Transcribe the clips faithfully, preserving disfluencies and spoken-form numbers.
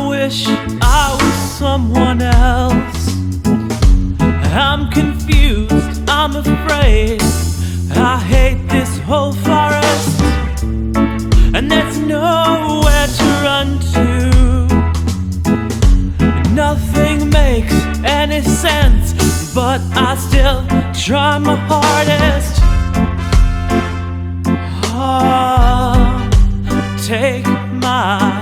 wish I was someone else. I'm confused, I'm afraid, I hate this whole forest, and there's nowhere to run to. Nothing makes any sense, but I still try my hardest. Oh, take my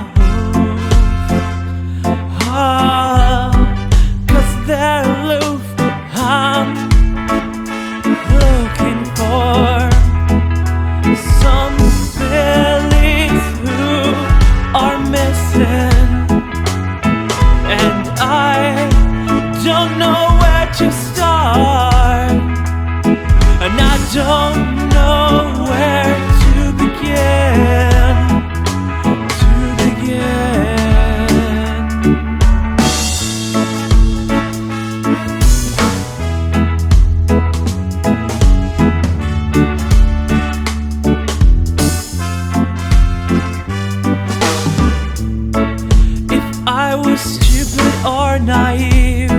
Oh, 'cause they're aloof. I'm looking for some Billies who are missing, and I don't know where to start, and I don't know where to begin, to begin. I was stupid or naive,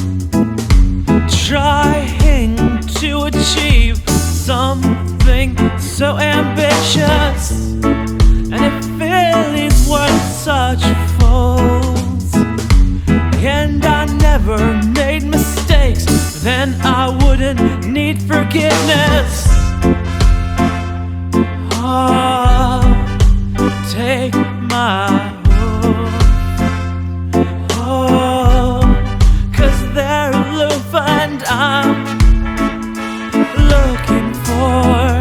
trying to achieve something so ambitious, and if Phillies weren't such fools, and I never made mistakes, then I wouldn't need forgiveness. Oh, take my and I'm looking for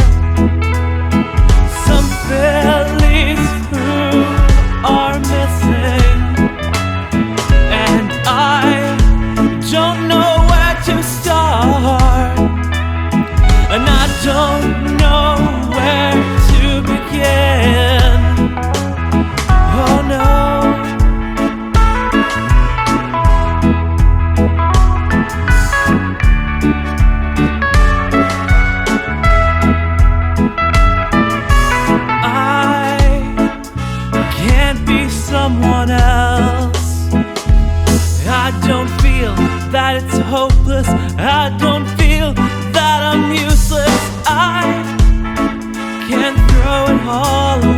some Phillies who are missing, and I don't know where to start, and I don't know where to begin. Oh no. Someone else. I don't feel that it's hopeless, I don't feel that I'm useless. I can't throw it all away.